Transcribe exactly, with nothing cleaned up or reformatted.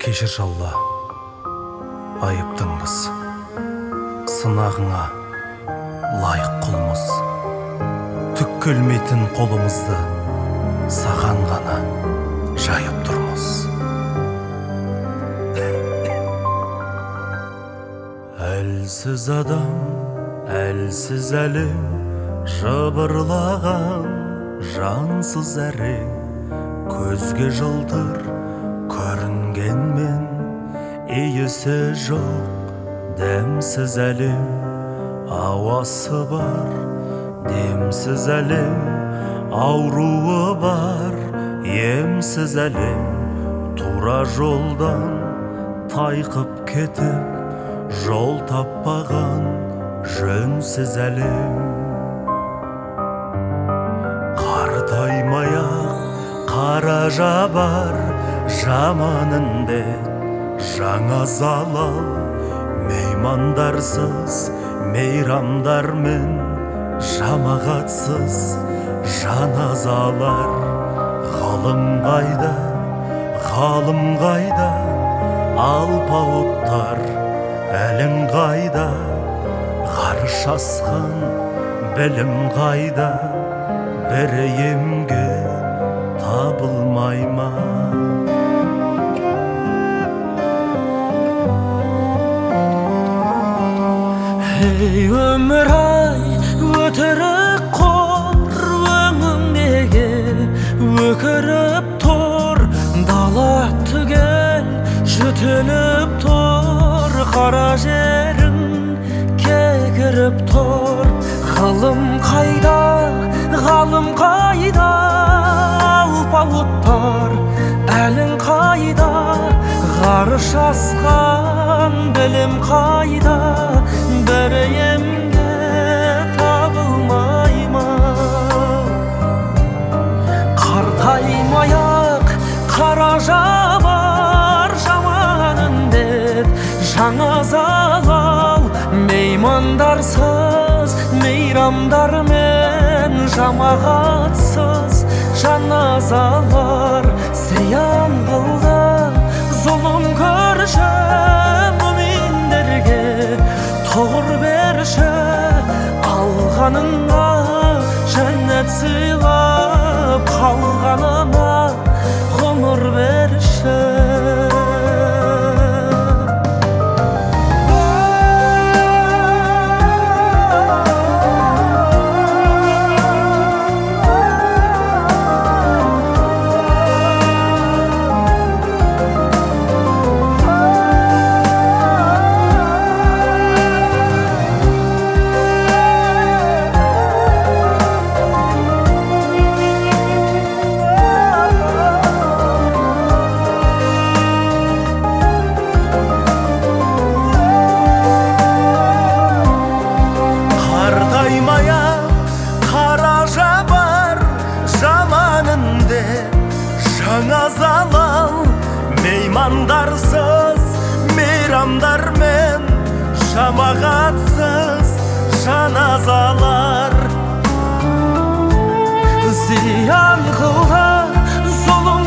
Кешірші Алла, айыптыңбыз, сынағыңа лайық құлмыз. Түк келмейтін қолымызды саған ғана жайып тұрмыз. Әлсіз адам, әлсіз әлем, жыбырлаған жансыз әрең, көзге жылтыр көрінгенмен иісі жоқ дәмсіз әлем, ауасы бар демсіз әлем, ауруы бар емсіз әлем, тура жолдан тайқып кетіп жол таппаған жөнсіз әлем. Қартаймай-ақ қара жабар жаман індет, жаңа залал, меймандарсыз мейрамдармен, жамағатсыз жаназалар. Ғалым қайда, ғалым қайда, алпауыттар әлің қайда, ғарыш асқан білім қайда, бірі емге табылмай ма? Ей өмір-ай, өтірік қор, өңің неге өкіріп тұр? Дала түгел жүтіліп тұр, қара жерің кекіріп тұр. Ғалым қайда, ғалым қайда, алпауыттар әлің қайда, ғарыш асқан білім қайда, бірі емге табылмай ма? Қартаймай-ақ қара жабар жаман індет, жаңа залал, меймандарсыз мейрамдармен, жамағатсыз жаназалар. Зиян қылды зұлым көрші мүминдерге, тұғыр берші алғаныңа, жәннат сыйлап қалғанына ғұмыр берші. Жаңа залал, меймандарсыз мейрамдармен, жамағатсыз жаназалар. Зиян қылды зұлым